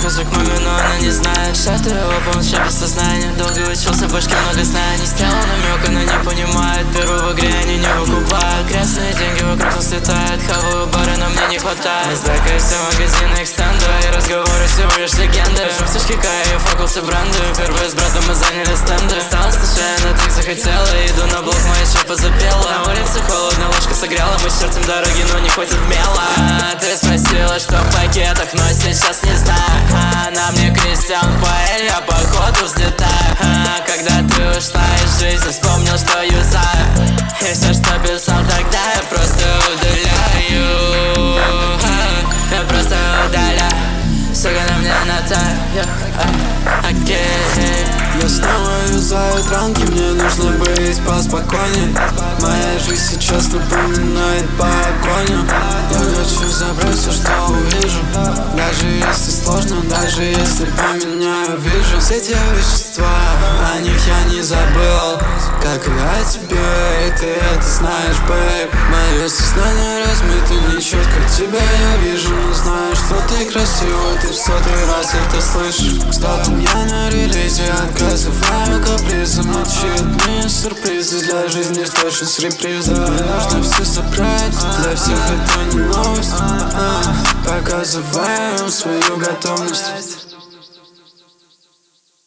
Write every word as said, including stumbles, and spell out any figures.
прихожу к маме, но она не знает, что ты его полностью без сознания. Долго учился, в башке много знаний. Сделал намек, она не понимает. Первую в игре они не выкупают. Красные деньги вокруг нас летают. Хаваю бары, но мне не хватает. Мы сдакаемся в магазины экстенда, и разговоры всего лишь легенды. Шуточки Кая и фокусы бренды. Впервые с братом мы заняли стенды. Осталось на шее, она так захотела. Иду на блок, моя щепа запела. На улице холодно, ложка согрела. Мы чертим дороги, но не хватит мела. а, Ты спросила, что в пакетах, но сейчас не знаю. а, На мне Кристиан Бейл, я походу взлетаю. а, Когда ты ушла из жизни, вспомнил, что юзаю. И все, что писал тогда, я просто удаляю. а, Я просто удаляю. Сука, на мне натаю. Окей. Я снова юзаю ранки, мне нужно быть поспокойней. Моя жизнь сейчас напоминает погоню. Я хочу забрать все, что увижу. Даже если сложно, даже если поменяю вижу. Все те вещества, о них я не забыл. Как и о тебе, и ты это знаешь, бэйб. Мое сознание размыто, нечетко тебя я вижу. Но знаю, что ты красивая, ты в сотый раз это слышишь. Стоп, я на релизе, отказываю капризом. Очередные сюрпризы для жизни, точно с реприза. Мне нужно все собрать, для всех это не новость. а, Показываем свою готовность.